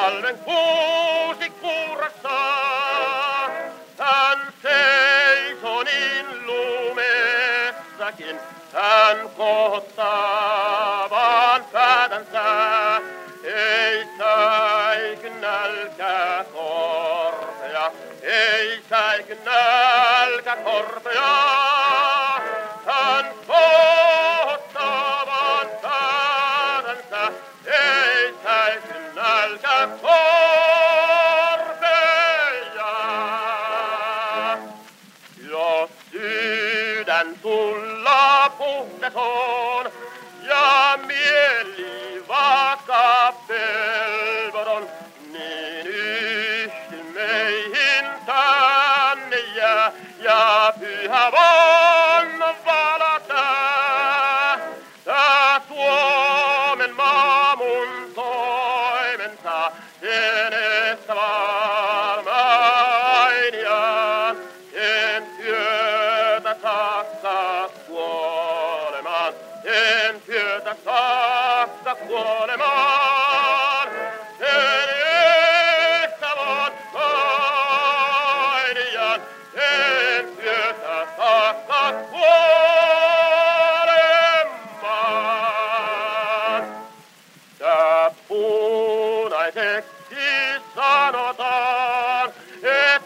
talven kuusi kuurassa. Hän seisoo niin lumessakin, hän kohottaa vaan päätänsä. Ei säiky nälkä korpea, ei säiky nälkä korpea. Hän kohottaa vaan päätänsä, ei säiky nälkä korpea. Jos sydän tulla puhdas on ja mieli vakaa pelvoton, niin yhtyn meihin tänne jää ja pyhä vanno valata. Tää Suomen maa mun toimensa, sen estä valmainiaan. En työtä saakka kuolemaan, en työtä saakka kuolemaan. En estä valmainiaan, en työtä saakka kuolemaan. Tää punaiseksi sanotaan, et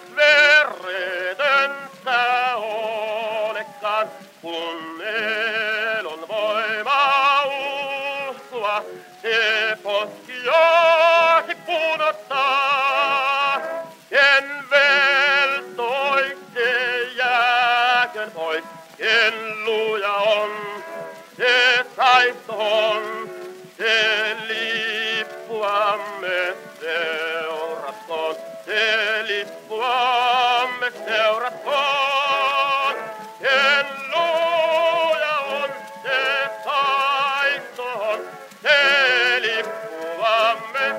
veretöntä olekaan, kun elon voima uskoa, se poskiasi punottaa. En veltoi, se jääkön pois, ken luja on, se taistoon, se lippuamme seuratkoon, se lippuamme seuratkoon. Ken luja on, se taistoon, se lippuamme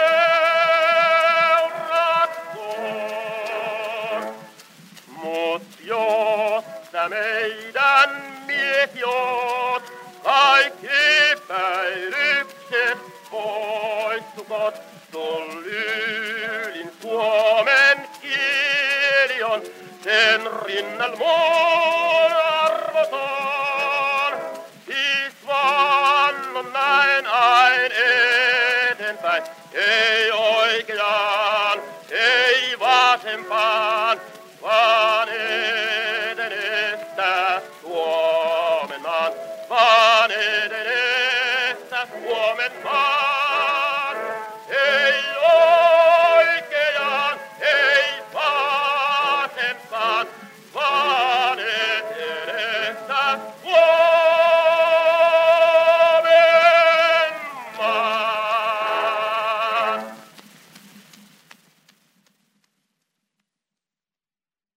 seuratkoon. Mut jotta meidän mietiot kaikki epäilykset poistukot, sul ylin suomen kieli on, sen rinnal mun arvoton. Siis vannon näin ain eteenpäin, ei oikeaan, ei vasempaan, vaan edenestä Suomen maan, vaan edenestä Suomen maan.